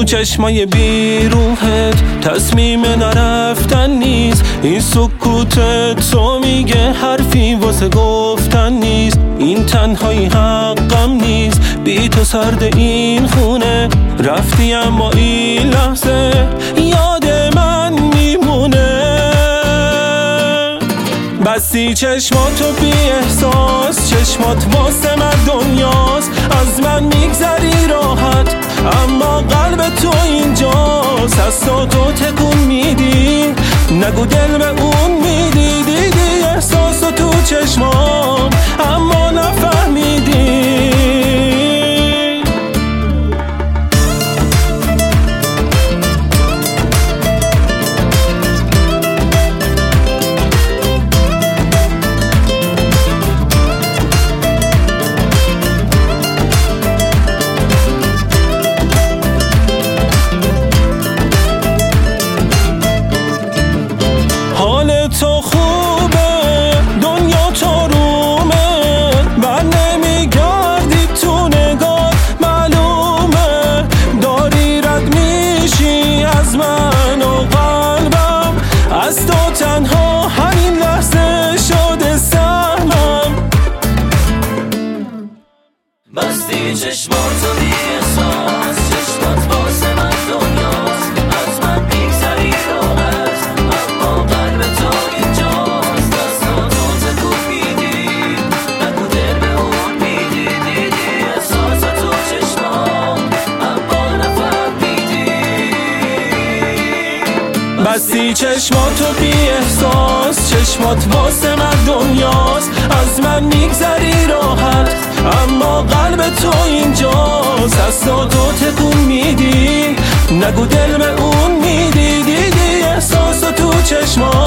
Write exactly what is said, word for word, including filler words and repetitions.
چشمای بیروحت تصمیم نرفتن نیست. این سکوت تو میگه حرفی واسه گفتن نیست. این تنهایی حقم نیست، بی تو سرد این خونه. رفتی اما این لحظه یاد من میمونه. بستی چشماتو بی احساس، چشمات واسه من دنیاست. از من میگذری راحت اما قلب تو اینجاست. دستاتو تکون میدی، نگو دل به اون میدی. دیدی احساسو تو چشمام اما نفهمیدی. تو خوبه، دنیا تو رومه، من نمیگردی تو نگاه معلومه. داری رد میشی از من و قلبم، از تو تنها همین لحظه شده سهمم. بستی چشماتو بی احساس، چشمات واسه من دنیاست. از من میگذری راحت اما قلب تو اینجاست. دستاتو تکون میدی، نگو دل به اون میدی. دیدی احساساتو چشمام اما نفهمیدی. بستی چشماتو بی احساس، چشمات واسه من دنیاست. از من میگذری راحت اما قلب تو اینجاست. دستاتو تکون میدی، نگو دل به اون میدی. دیدی احساسو تو چشمات